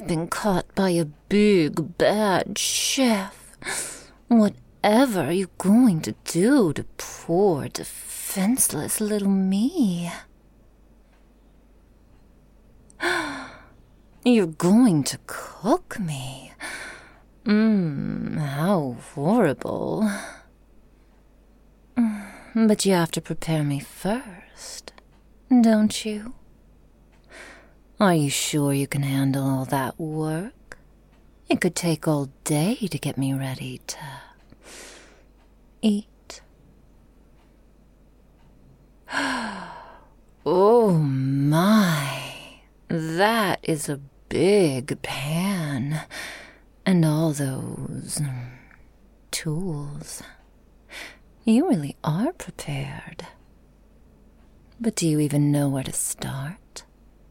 I've been caught by a big, bad chef. Whatever are you going to do to poor, defenseless little me? You're going to cook me? How horrible. But you have to prepare me first, don't you? Are you sure you can handle all that work? It could take all day to get me ready to eat. Oh my, that is a big pan, and all those tools. You really are prepared. But do you even know where to start?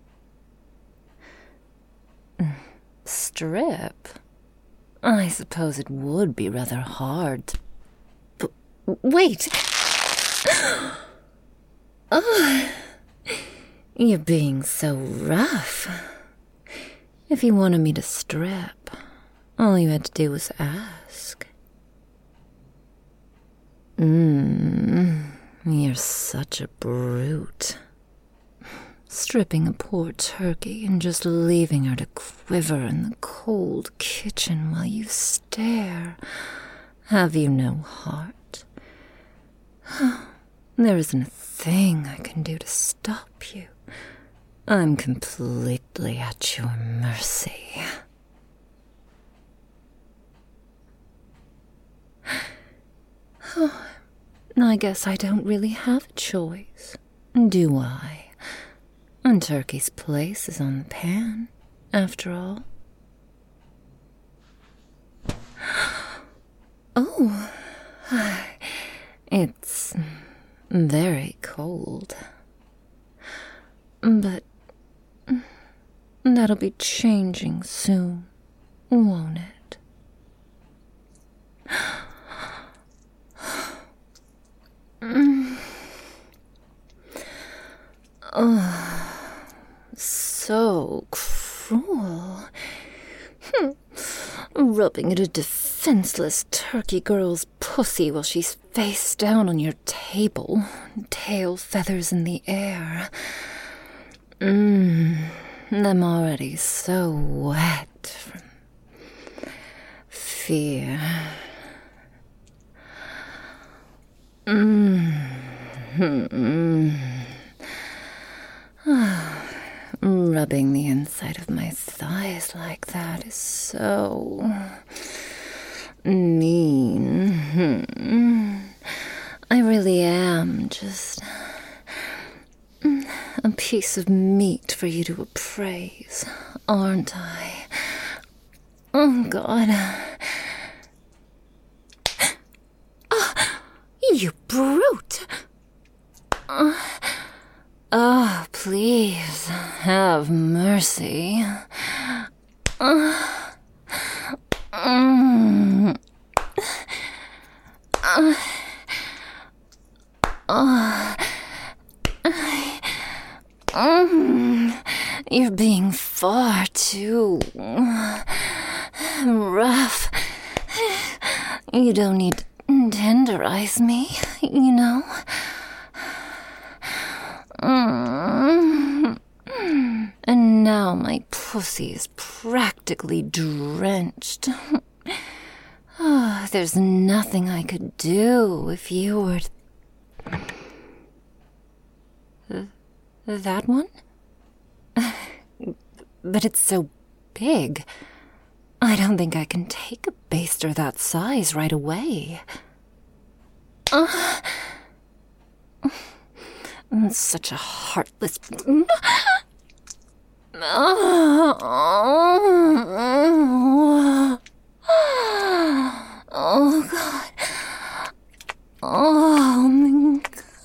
Strip? I suppose it would be rather hard. But wait! Oh, you're being so rough. If you wanted me to strip, all you had to do was ask. You're such a brute. Stripping a poor turkey and just leaving her to quiver in the cold kitchen while you stare. Have you no heart? There isn't a thing I can do to stop you. I'm completely at your mercy. I guess I don't really have a choice, do I? And turkey's place is on the pan, after all. Oh, it's very cold. But that'll be changing soon, won't it? Oh, so cruel. Rubbing at a defenseless turkey girl's pussy while she's face down on your table, tail feathers in the air. I'm already so wet from fear. Rubbing the inside of my thighs like that is so mean. I really am just a piece of meat for you to appraise, aren't I? Oh, God. You brute! Oh, please, have mercy. You're being far too rough. You don't need to tenderize me, you know? And now my pussy is practically drenched. There's nothing I could do if you were... That one? But it's so big. I don't think I can take a baster that size right away. Such a heartless... Oh, God. Oh,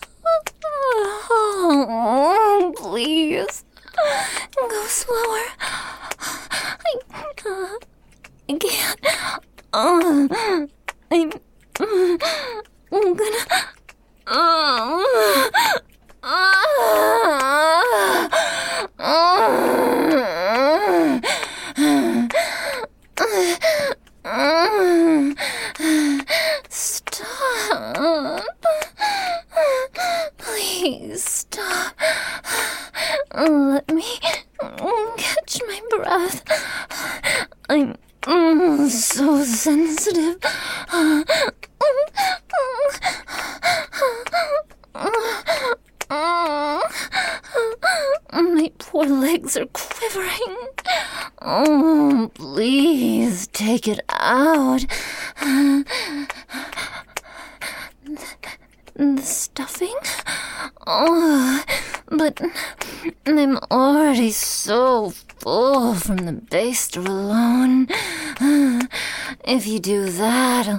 please. Go slower. I can't. I'm gonna... legs are quivering. Oh, please take it out. The stuffing? Oh, but I'm already so full from the baster alone. If you do that,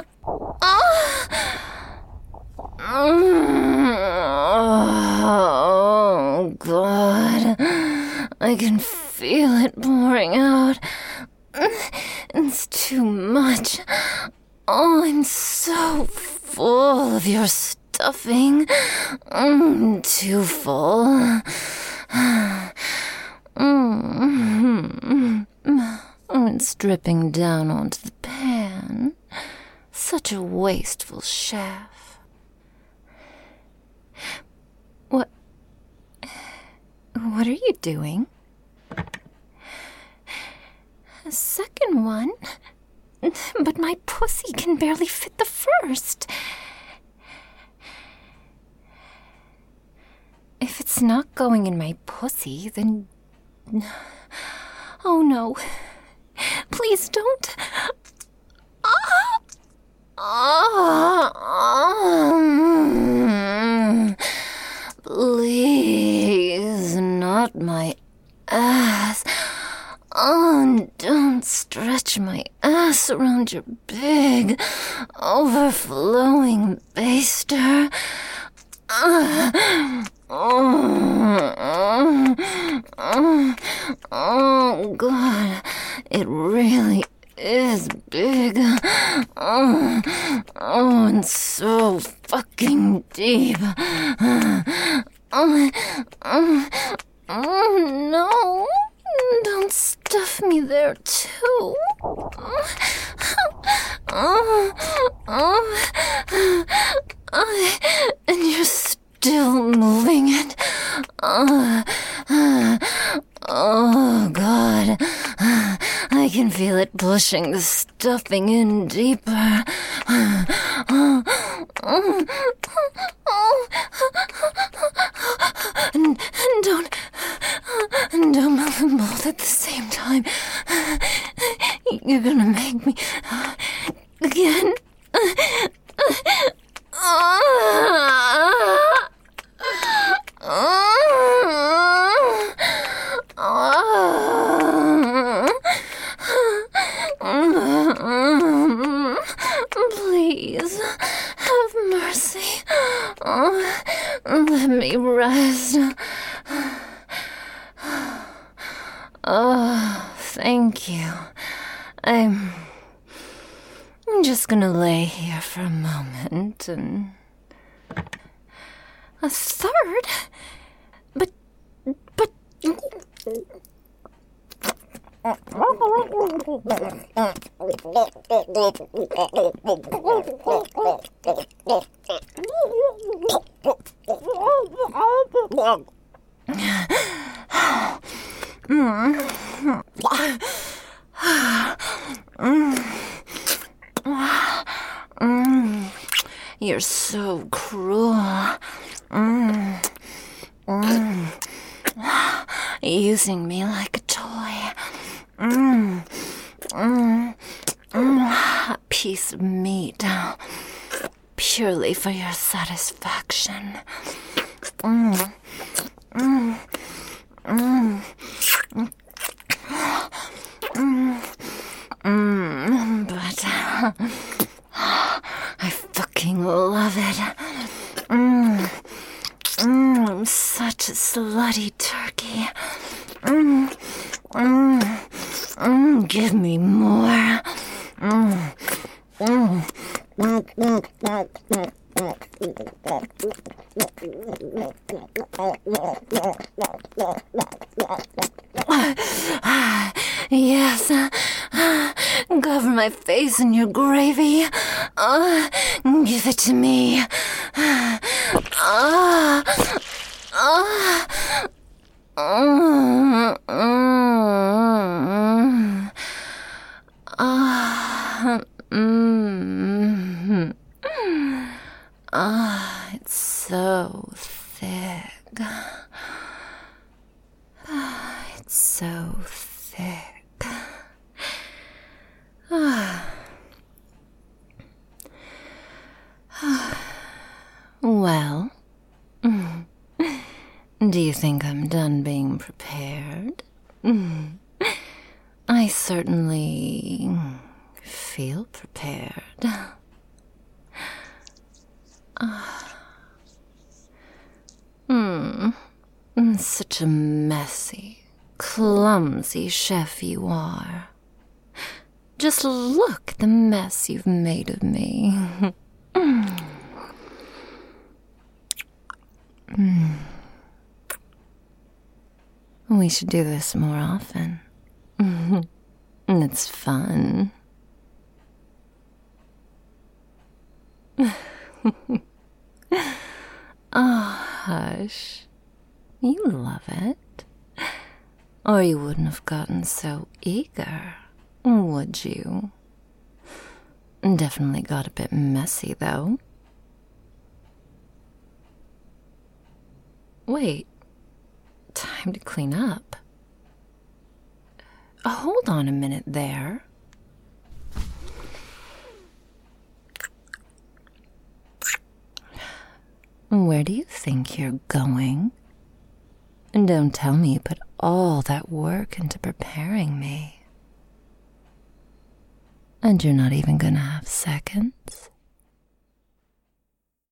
oh, God. I can feel it pouring out. It's too much. Oh, I'm so full of your stuffing. Too full. It's dripping down onto the pan. Such a wasteful chef. What are you doing? A second one? But my pussy can barely fit the first. If it's not going in my pussy, then... Oh, no. Please don't. Please, not my ass. Oh, don't stretch my ass around your big, overflowing baster. Oh, God, it really is big. And so fucking deep. No. Don't stuff me there, too. And you're still moving it. Oh, God. I can feel it pushing the stuffing in deeper. And don't move them both at the same time. You're gonna make me again. Please, have mercy. Let me rest. Oh, thank you. I'm just gonna lay here for a moment and... A third? But... You're so cruel. Using me like a toy. A piece of meat. Purely for your satisfaction. But I fucking love it. I'm such a slutty turkey. Give me more. Yes, cover my face in your gravy. Give it to me. It's so thick. so thick. Well, do you think I'm done being prepared? I certainly feel prepared. Such a messy, clumsy chef you are. Just look at the mess you've made of me. We should do this more often. It's fun. Oh, hush. You love it. Or you wouldn't have gotten so eager, would you? Definitely got a bit messy, though. Wait. Time to clean up. Hold on a minute there. Where do you think you're going? And don't tell me you put all that work into preparing me. And you're not even gonna have seconds?